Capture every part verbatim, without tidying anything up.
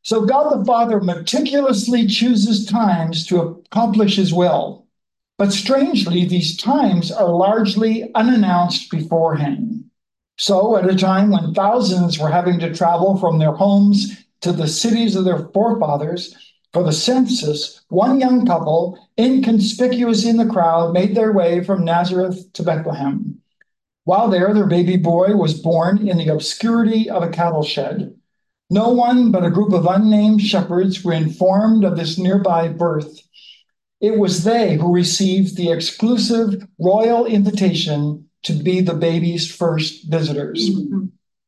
So God the Father meticulously chooses times to accomplish his will. But strangely, these times are largely unannounced beforehand. So, at a time when thousands were having to travel from their homes to the cities of their forefathers for the census, one young couple, inconspicuous in the crowd, made their way from Nazareth to Bethlehem. While there, their baby boy was born in the obscurity of a cattle shed. No one but a group of unnamed shepherds were informed of this nearby birth. It was they who received the exclusive royal invitation to be the baby's first visitors. Mm-hmm.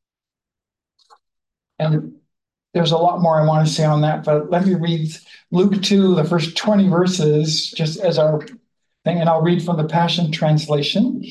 And there's a lot more I want to say on that, but let me read Luke two, the first twenty verses, just as our thing, and I'll read from the Passion Translation.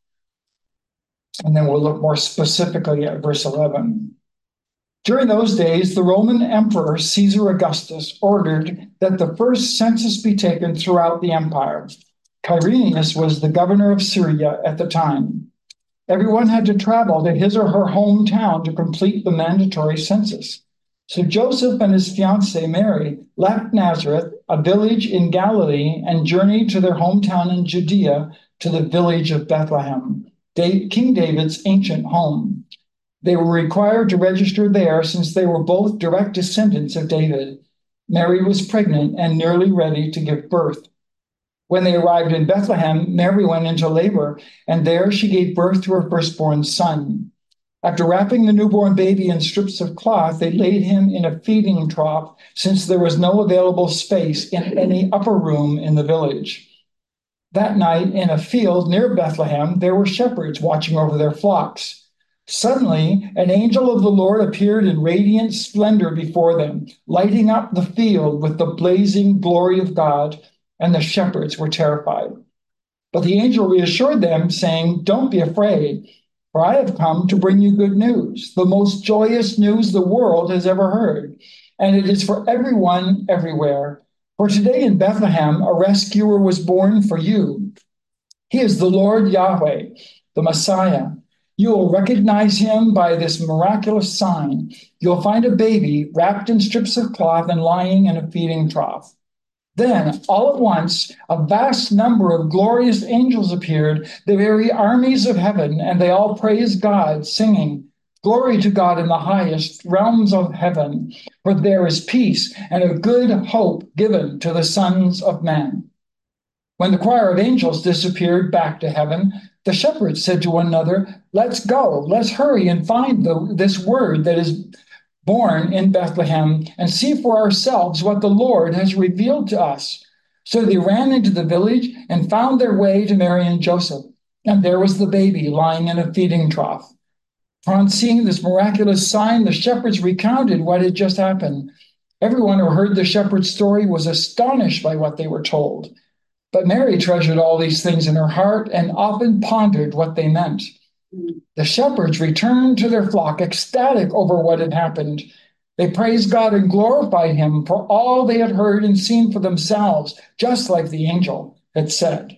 And then we'll look more specifically at verse eleven. During those days, the Roman Emperor Caesar Augustus ordered that the first census be taken throughout the empire. Quirinius was the governor of Syria at the time. Everyone had to travel to his or her hometown to complete the mandatory census. So Joseph and his fiancée Mary left Nazareth, a village in Galilee, and journeyed to their hometown in Judea, to the village of Bethlehem, King David's ancient home. They were required to register there since they were both direct descendants of David. Mary was pregnant and nearly ready to give birth. When they arrived in Bethlehem, Mary went into labor, and there she gave birth to her firstborn son. After wrapping the newborn baby in strips of cloth, they laid him in a feeding trough, since there was no available space in any upper room in the village. That night, in a field near Bethlehem, there were shepherds watching over their flocks. Suddenly, an angel of the Lord appeared in radiant splendor before them, lighting up the field with the blazing glory of God, and the shepherds were terrified. But the angel reassured them, saying, "Don't be afraid, for I have come to bring you good news, the most joyous news the world has ever heard, and it is for everyone everywhere. For today in Bethlehem, a rescuer was born for you. He is the Lord Yahweh, the Messiah. You will recognize him by this miraculous sign. You'll find a baby wrapped in strips of cloth and lying in a feeding trough." Then, all at once, a vast number of glorious angels appeared, the very armies of heaven, and they all praised God, singing, "Glory to God in the highest realms of heaven, for there is peace and a good hope given to the sons of men." When the choir of angels disappeared back to heaven, the shepherds said to one another, "Let's go, let's hurry and find the, this word that is born in Bethlehem, and see for ourselves what the Lord has revealed to us." So they ran into the village and found their way to Mary and Joseph. And there was the baby lying in a feeding trough. Upon seeing this miraculous sign, the shepherds recounted what had just happened. Everyone who heard the shepherd's story was astonished by what they were told. But Mary treasured all these things in her heart and often pondered what they meant. The shepherds returned to their flock, ecstatic over what had happened. They praised God and glorified him for all they had heard and seen for themselves, just like the angel had said.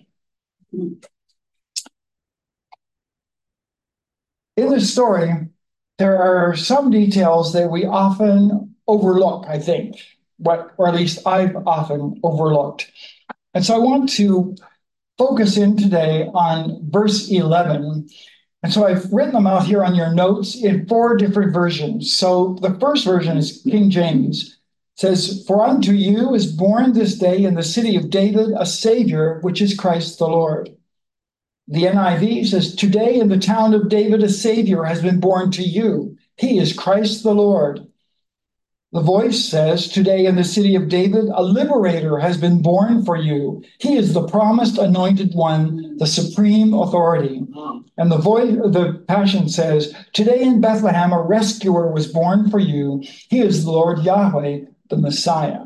In the story, there are some details that we often overlook, I think, what, or at least I've often overlooked. And so I want to focus in today on verse eleven. And so I've written them out here on your notes in four different versions. So the first version is King James. It says, "For unto you is born this day in the city of David a Savior, which is Christ the Lord." The N I V says, "Today in the town of David a Savior has been born to you. He is Christ the Lord." The Voice says, "Today in the city of David, a liberator has been born for you. He is the promised anointed one, the supreme authority." And the voice, the Passion says, "Today in Bethlehem, a rescuer was born for you. He is the Lord Yahweh, the Messiah."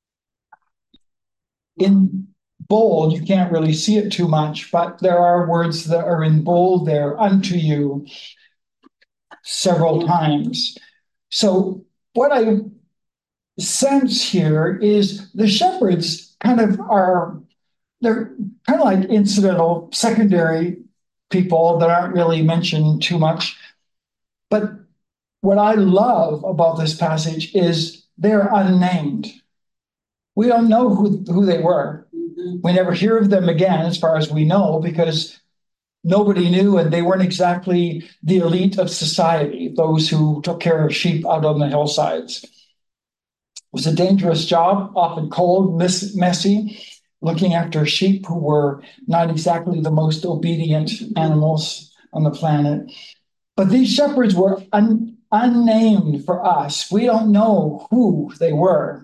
In bold, you can't really see it too much, but there are words that are in bold there, "unto you," several times. So what I sense here is the shepherds kind of are, they're kind of like incidental, secondary people that aren't really mentioned too much. But what I love about this passage is they're unnamed. We don't know who, who they were. Mm-hmm. We never hear of them again, as far as we know, because nobody knew, and they weren't exactly the elite of society, those who took care of sheep out on the hillsides. It was a dangerous job, often cold, miss, messy, looking after sheep who were not exactly the most obedient animals on the planet. But these shepherds were un, unnamed for us. We don't know who they were.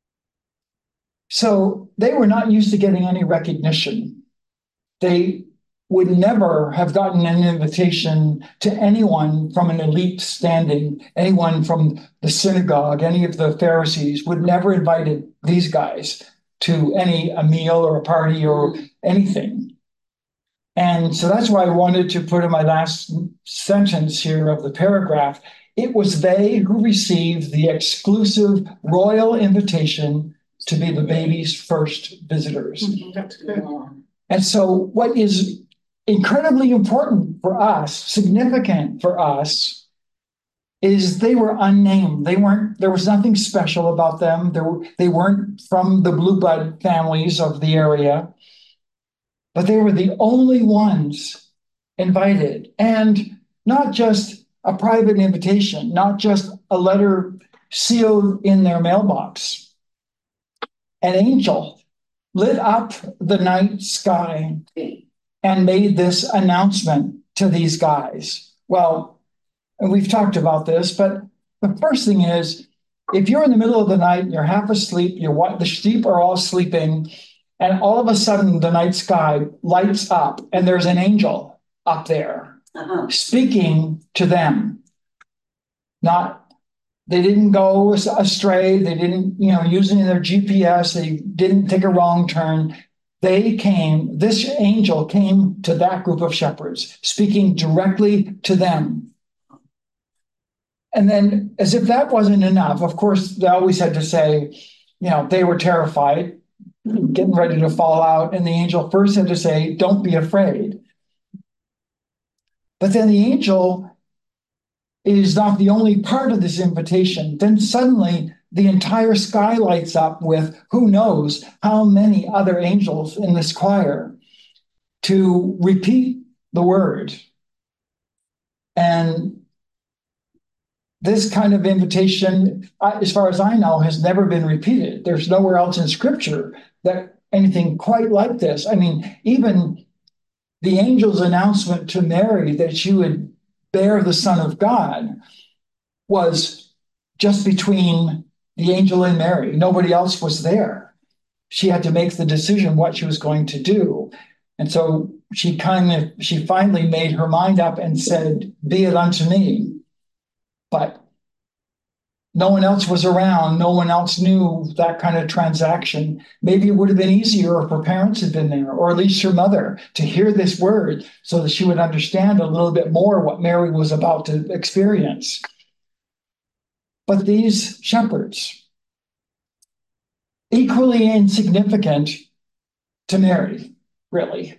So they were not used to getting any recognition. They would never have gotten an invitation to anyone from an elite standing, anyone from the synagogue, any of the Pharisees would never invited these guys to any a meal or a party or anything. And so that's why I wanted to put in my last sentence here of the paragraph. It was they who received the exclusive royal invitation to be the baby's first visitors. Mm-hmm. That's good. And so what is incredibly important for us, significant for us, is they were unnamed. They weren't, there was nothing special about them. There, they weren't from the blue blood families of the area, but they were the only ones invited. And not just a private invitation, not just a letter sealed in their mailbox. An angel lit up the night sky and made this announcement to these guys. Well, and we've talked about this, but the first thing is, if you're in the middle of the night and you're half asleep, you're, the sheep are all sleeping, and all of a sudden the night sky lights up and there's an angel up there uh-huh. speaking to them. Not, they didn't go astray. They didn't, you know, using their G P S. They didn't take a wrong turn. They came, this angel came to that group of shepherds, speaking directly to them. And then, as if that wasn't enough, of course, they always had to say, you know, they were terrified, getting ready to fall out. And the angel first had to say, don't be afraid. But then the angel is not the only part of this invitation. Then suddenly the entire sky lights up with who knows how many other angels in this choir to repeat the word. And this kind of invitation, as far as I know, has never been repeated. There's nowhere else in Scripture that anything quite like this. I mean, even the angel's announcement to Mary that she would bear the Son of God was just between the angel and Mary. Nobody else was there. She had to make the decision what she was going to do. And so she kind of, she finally made her mind up and said, be it unto me. But no one else was around. No one else knew that kind of transaction. Maybe it would have been easier if her parents had been there, or at least her mother, to hear this word so that she would understand a little bit more what Mary was about to experience. But these shepherds, equally insignificant to Mary, really.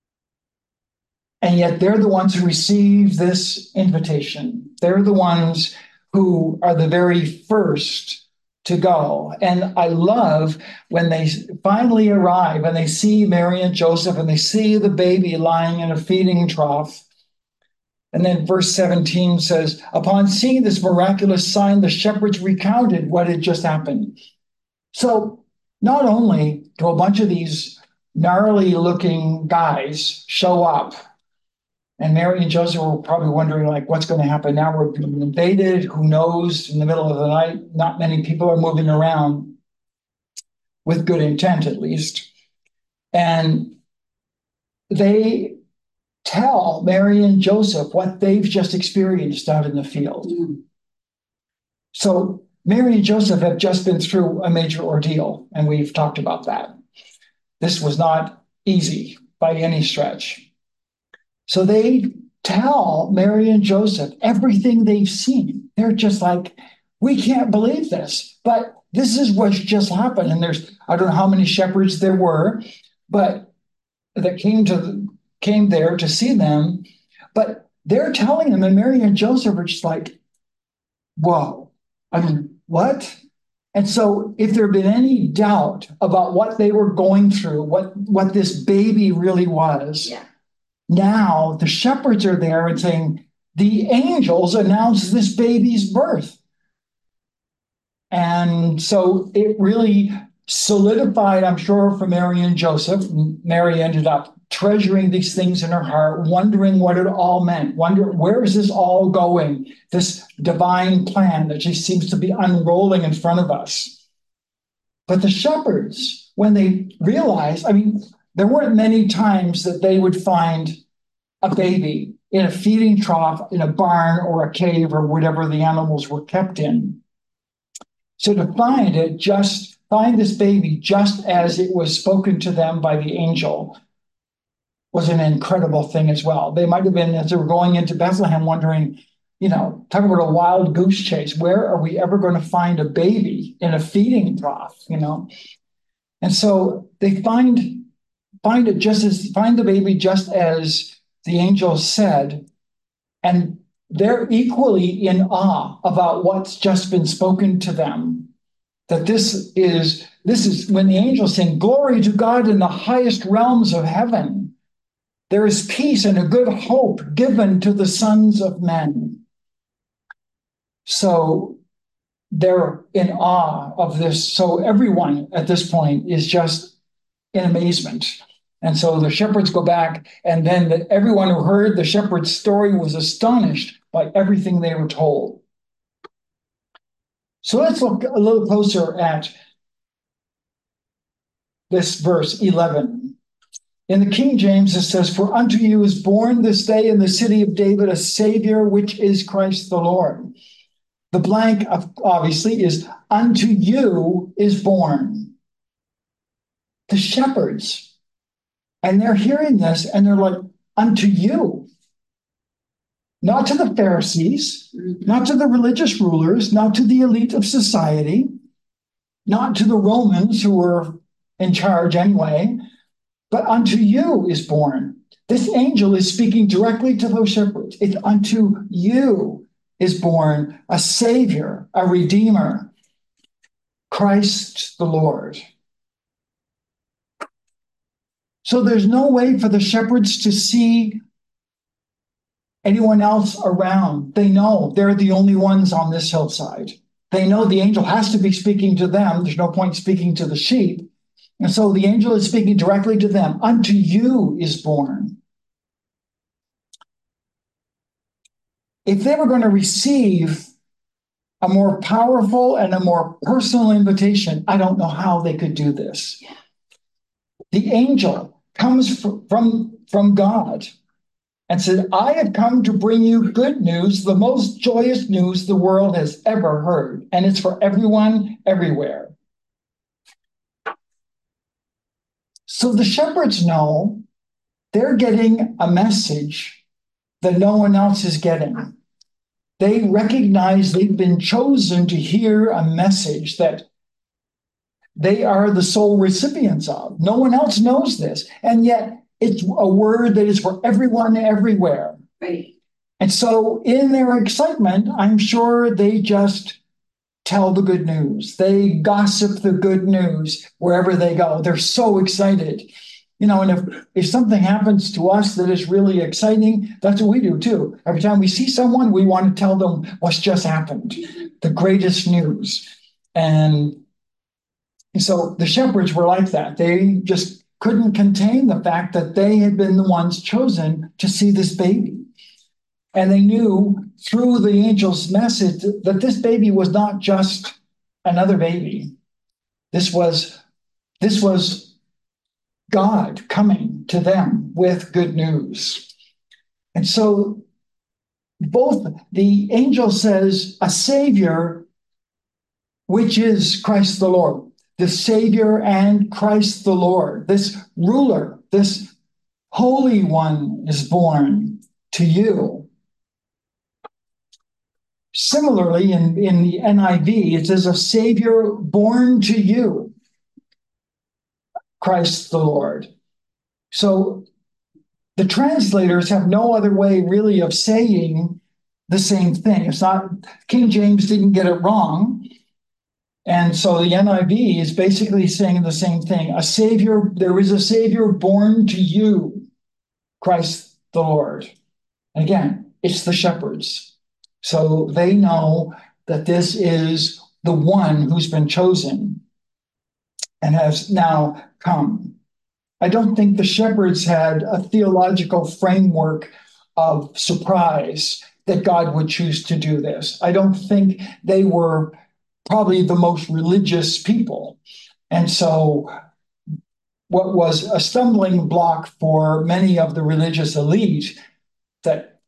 And yet they're the ones who receive this invitation. They're the ones who are the very first to go. And I love when they finally arrive and they see Mary and Joseph and they see the baby lying in a feeding trough. And then verse seventeen says, upon seeing this miraculous sign, the shepherds recounted what had just happened. So not only do a bunch of these gnarly looking guys show up, and Mary and Joseph were probably wondering, like, what's going to happen now? We're being invaded. Who knows? In the middle of the night, not many people are moving around with good intent, at least. And they tell Mary and Joseph what they've just experienced out in the field. Mm. So Mary and Joseph have just been through a major ordeal, and we've talked about that. This was not easy by any stretch. So they tell Mary and Joseph everything they've seen. They're just like, we can't believe this, but this is what's just happened. And there's, I don't know how many shepherds there were, but that came to came there to see them. But they're telling them, and Mary and Joseph are just like, whoa, I mean, what? And so if there had been any doubt about what they were going through, what, what this baby really was, Yeah. now the shepherds are there and saying, the angels announced this baby's birth. And so it really solidified, I'm sure, for Mary and Joseph. Mary ended up treasuring these things in her heart, wondering what it all meant, wondering where is this all going, this divine plan that just seems to be unrolling in front of us. But the shepherds, when they realized, I mean, there weren't many times that they would find a baby in a feeding trough, in a barn or a cave or whatever the animals were kept in. So to find it, just find this baby just as it was spoken to them by the angel was an incredible thing as well. They might have been, as they were going into Bethlehem, wondering, you know, talk about a wild goose chase. Where are we ever going to find a baby in a feeding trough, you know? And so they find find it just as find the baby just as the angel said, and they're equally in awe about what's just been spoken to them. That this is this is when the angels sing, "Glory to God in the highest realms of heaven. There is peace and a good hope given to the sons of men." So they're in awe of this. So everyone at this point is just in amazement. And so the shepherds go back, and then the, everyone who heard the shepherd's story was astonished by everything they were told. So let's look a little closer at this verse eleven. In the King James, it says, "For unto you is born this day in the city of David a Savior, which is Christ the Lord." The blank, obviously, is "unto you is born." The shepherds, and they're hearing this, and they're like, "Unto you." Not to the Pharisees, not to the religious rulers, not to the elite of society, not to the Romans who were in charge anyway, but unto you is born. This angel is speaking directly to those shepherds. It's unto you is born a Savior, a Redeemer, Christ the Lord. So there's no way for the shepherds to see anyone else around. They know they're the only ones on this hillside. They know the angel has to be speaking to them. There's no point speaking to the sheep. And so the angel is speaking directly to them. Unto you is born. If they were going to receive a more powerful and a more personal invitation, I don't know how they could do this. The angel comes from, from God and said, "I have come to bring you good news, the most joyous news the world has ever heard. And it's for everyone, everywhere." So the shepherds know they're getting a message that no one else is getting. They recognize they've been chosen to hear a message that they are the sole recipients of. No one else knows this. And yet it's a word that is for everyone everywhere. Right. And so in their excitement, I'm sure they just tell the good news. They gossip the good news wherever they go. They're so excited. You know, and if, if something happens to us that is really exciting, that's what we do too. Every time we see someone, we want to tell them what's just happened, the greatest news. And so the shepherds were like that. They just couldn't contain the fact that they had been the ones chosen to see this baby. And they knew through the angel's message that this baby was not just another baby. This was, this was God coming to them with good news. And so both the angel says a Savior, which is Christ the Lord, the Savior and Christ the Lord, this ruler, this Holy One is born to you. Similarly, in, in the N I V, it says a Savior born to you, Christ the Lord. So the translators have no other way really of saying the same thing. It's not, King James didn't get it wrong. And so the N I V is basically saying the same thing. A savior, there is a savior born to you, Christ the Lord. And again, it's the shepherds. So they know that this is the one who's been chosen and has now come. I don't think the shepherds had a theological framework of surprise that God would choose to do this. I don't think they were probably the most religious people. And so what was a stumbling block for many of the religious elite, that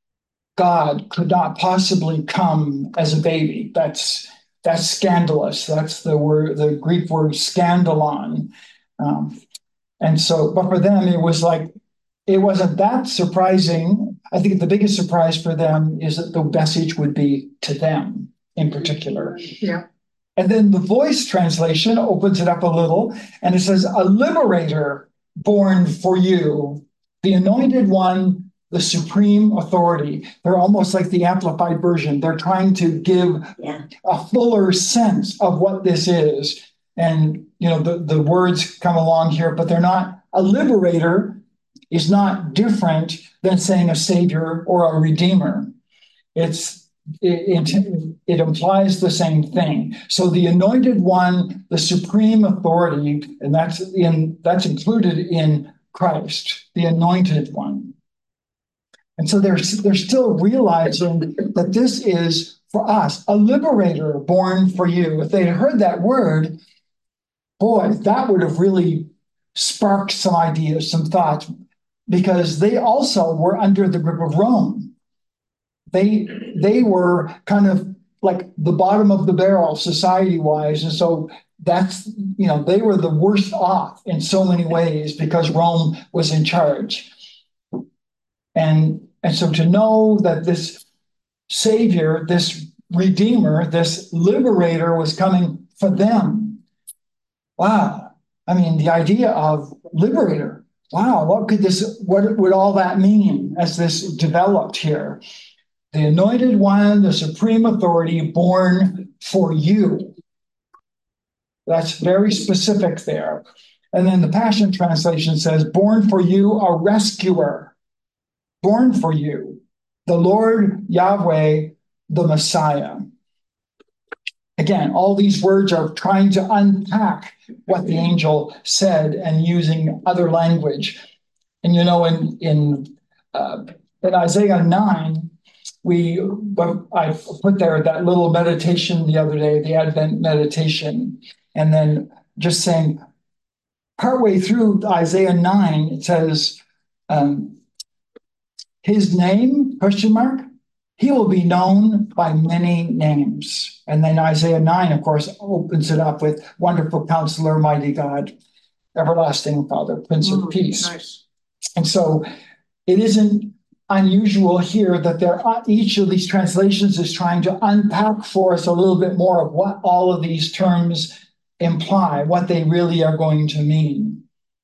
God could not possibly come as a baby. That's that's scandalous. That's the word, the Greek word scandalon. Um, and so, but for them, it was like, it wasn't that surprising. I think the biggest surprise for them is that the message would be to them in particular. Yeah. And then the Voice translation opens it up a little, and it says, a liberator born for you, the anointed one, the supreme authority. They're almost like the amplified version. They're trying to give Yeah. a fuller sense of what this is. And, you know, the, the words come along here, but they're not. A liberator is not different than saying a savior or a redeemer. It's It, it, it implies the same thing. So the anointed one, the supreme authority, and that's in that's included in Christ, the anointed one. And so they're they're still realizing that this is for us, a liberator born for you. If they had heard that word, boy, that would have really sparked some ideas, some thoughts, because they also were under the grip of Rome. They they were kind of like the bottom of the barrel society-wise. And so that's, you know, they were the worst off in so many ways because Rome was in charge. And, and so to know that this savior, this redeemer, this liberator was coming for them. Wow. I mean, the idea of liberator. Wow, what could this, what would all that mean as this developed here? The anointed one, the supreme authority born for you. That's very specific there. And then the Passion Translation says, born for you, a rescuer. Born for you, the Lord Yahweh, the Messiah. Again, all these words are trying to unpack what the angel said and using other language. And you know, in in, uh, in Isaiah nine, we I put there that little meditation the other day, the Advent meditation, and then just saying, partway through Isaiah nine, it says, um, his name, question mark, he will be known by many names. And then Isaiah nine, of course, opens it up with wonderful counselor, mighty God, everlasting Father, Prince of Mm, Peace. nice. And so it isn't unusual here that there are, each of these translations is trying to unpack for us a little bit more of what all of these terms imply, what they really are going to mean.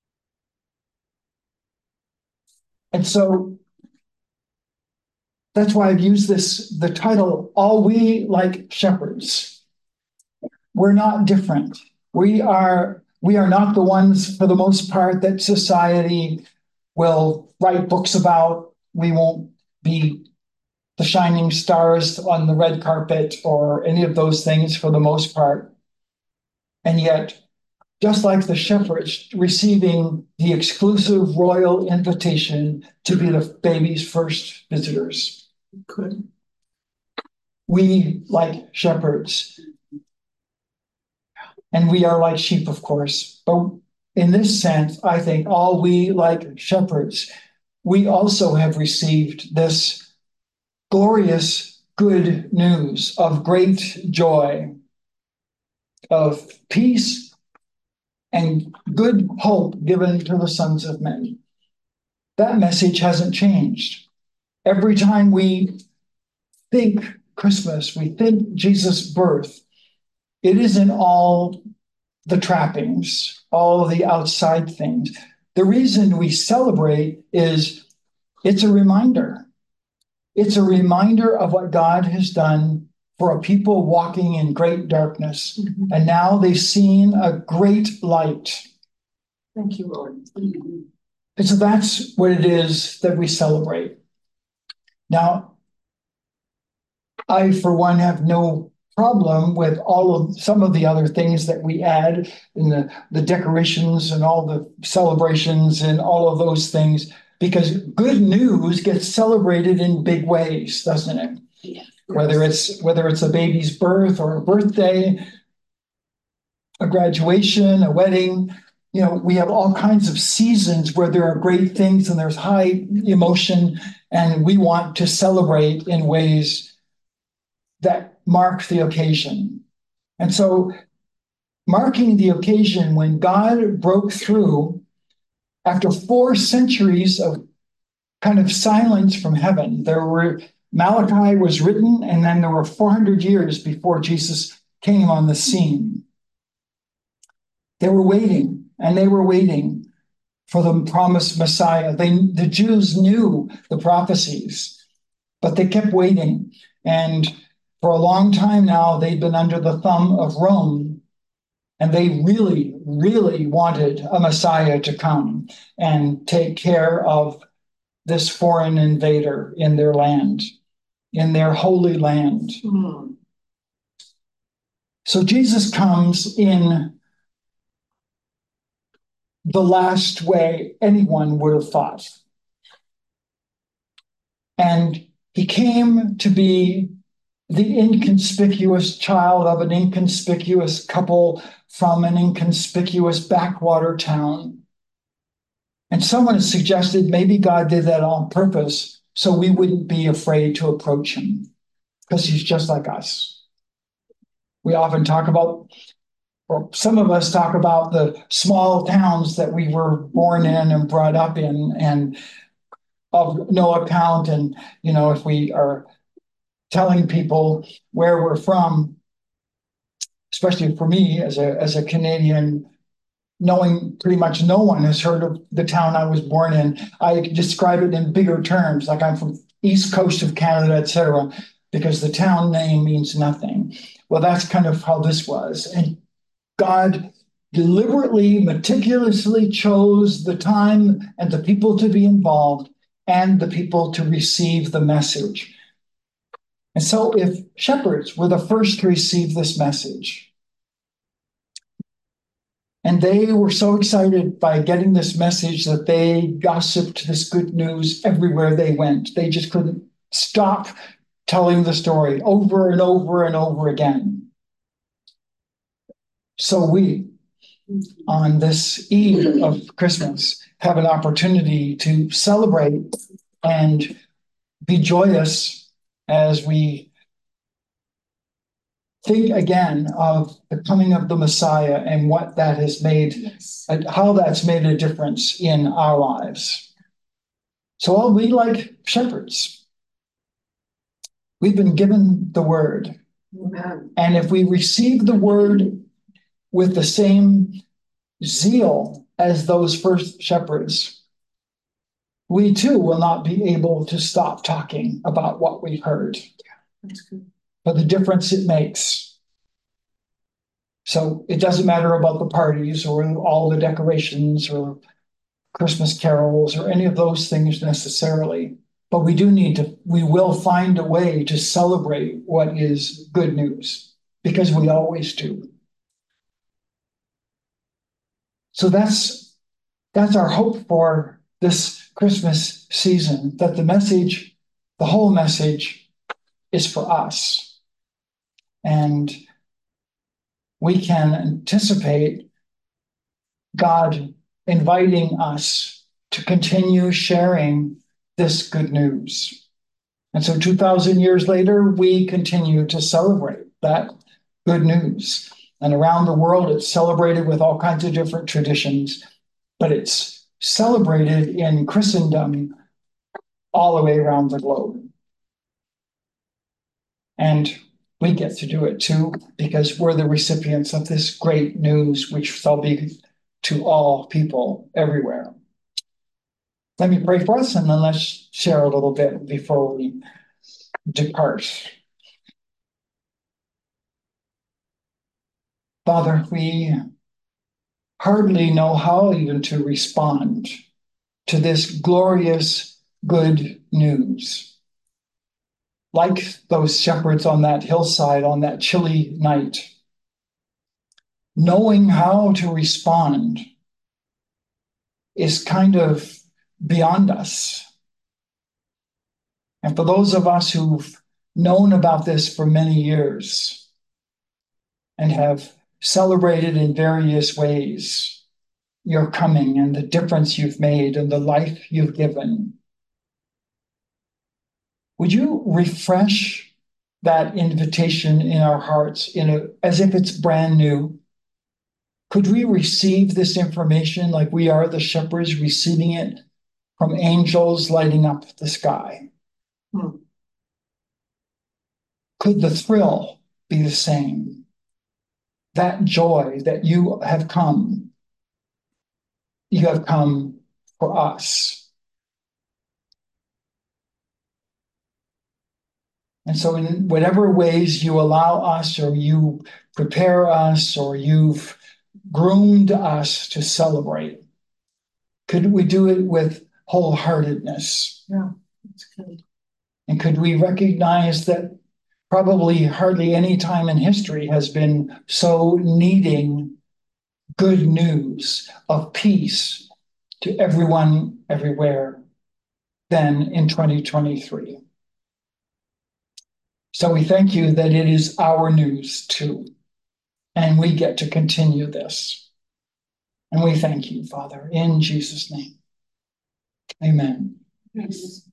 And so that's why I've used this, the title, All We Like Shepherds. We're not different. We are, we are not the ones, for the most part, that society will write books about. We won't be the shining stars on the red carpet or any of those things for the most part. And yet, just like the shepherds receiving the exclusive royal invitation to be the baby's first visitors. Good. We, like shepherds, and we are like sheep, of course, but in this sense, I think all we, like shepherds, we also have received this glorious good news of great joy, of peace and good hope given to the sons of men. That message hasn't changed. Every time we think Christmas, we think Jesus' birth, it isn't all the trappings, all the outside things. The reason we celebrate is it's a reminder. It's a reminder of what God has done for a people walking in great darkness, Mhm. and now they've seen a great light. Thank you, Lord. Mhm. And so that's what it is that we celebrate. Now, I, for one, have no problem with all of some of the other things that we add in the, the decorations and all the celebrations and all of those things, because good news gets celebrated in big ways, doesn't it? Yeah. Whether it's whether it's a baby's birth or a birthday, a graduation, a wedding, you know, we have all kinds of seasons where there are great things and there's high emotion, and we want to celebrate in ways that mark the occasion. And so, marking the occasion when God broke through after four centuries of kind of silence from heaven, there were Malachi was written, and then there were four hundred years before Jesus came on the scene. They were waiting, and they were waiting for the promised Messiah. They, the Jews knew the prophecies, but they kept waiting. And for a long time now, they'd been under the thumb of Rome, and they really, really wanted a Messiah to come and take care of this foreign invader in their land, in their holy land. Mm. So Jesus comes in the last way anyone would have thought. And he came to be the inconspicuous child of an inconspicuous couple from an inconspicuous backwater town. And someone has suggested maybe God did that on purpose so we wouldn't be afraid to approach him, because he's just like us. We often talk about, or some of us talk about, the small towns that we were born in and brought up in, and of no account. And, you know, if we are telling people where we're from, especially for me as a as a Canadian, knowing pretty much no one has heard of the town I was born in, I describe it in bigger terms, like I'm from east coast of Canada, et cetera, because the town name means nothing. Well, that's kind of how this was. And God deliberately, meticulously chose the time and the people to be involved and the people to receive the message. And so if shepherds were the first to receive this message, and they were so excited by getting this message that they gossiped this good news everywhere they went. They just couldn't stop telling the story over and over and over again. So we, on this eve of Christmas, have an opportunity to celebrate and be joyous as we think again of the coming of the Messiah and what that has made, yes, how that's made a difference in our lives. So I'll be like shepherds. We've been given the word. Amen. And if we receive the word with the same zeal as those first shepherds, we too will not be able to stop talking about what we've heard. Yeah, that's good. But the difference it makes. So it doesn't matter about the parties or all the decorations or Christmas carols or any of those things necessarily. But we do need to, we will find a way to celebrate what is good news, because we always do. So that's that's our hope for this Christmas season, that the message, the whole message, is for us. And we can anticipate God inviting us to continue sharing this good news. And so two thousand years later, we continue to celebrate that good news. And around the world, it's celebrated with all kinds of different traditions, but it's celebrated in Christendom all the way around the globe. And we get to do it too, because we're the recipients of this great news, which shall be to all people everywhere. Let me pray for us, and then let's share a little bit before we depart. Father, we hardly know how even to respond to this glorious good news. Like those shepherds on that hillside on that chilly night, knowing how to respond is kind of beyond us. And for those of us who've known about this for many years and have celebrated in various ways your coming and the difference you've made and the life you've given, would you refresh that invitation in our hearts in a, as if it's brand new? Could we receive this information like we are the shepherds receiving it from angels lighting up the sky? Hmm. Could the thrill be the same? That joy that you have come, you have come for us. And so in whatever ways you allow us or you prepare us or you've groomed us to celebrate, could we do it with wholeheartedness? Yeah, that's good. And could we recognize that probably hardly any time in history has been so needing good news of peace to everyone, everywhere, than in twenty twenty-three. So we thank you that it is our news too, and we get to continue this. And we thank you, Father, in Jesus' name. Amen. Yes.